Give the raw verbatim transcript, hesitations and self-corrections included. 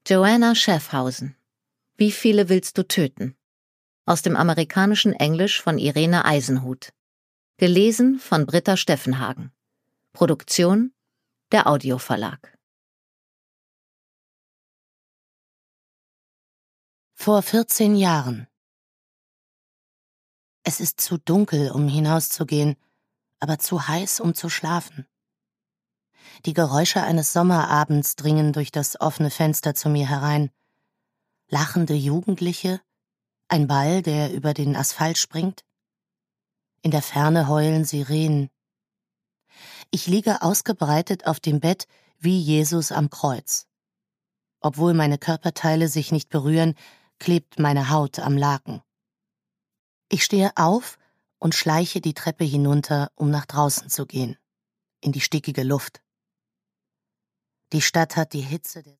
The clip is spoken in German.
Joanna Schaffhausen. Wie viele willst du töten? Aus dem amerikanischen Englisch von Irene Eisenhut. Gelesen von Britta Steffenhagen. Produktion der Audioverlag. Vor vierzehn Jahren. Es ist zu dunkel, um hinauszugehen, aber zu heiß, um zu schlafen. Die Geräusche eines Sommerabends dringen durch das offene Fenster zu mir herein. Lachende Jugendliche, ein Ball, der über den Asphalt springt. In der Ferne heulen Sirenen. Ich liege ausgebreitet auf dem Bett wie Jesus am Kreuz. Obwohl meine Körperteile sich nicht berühren, klebt meine Haut am Laken. Ich stehe auf und schleiche die Treppe hinunter, um nach draußen zu gehen, in die stickige Luft. Die Stadt hat die Hitze der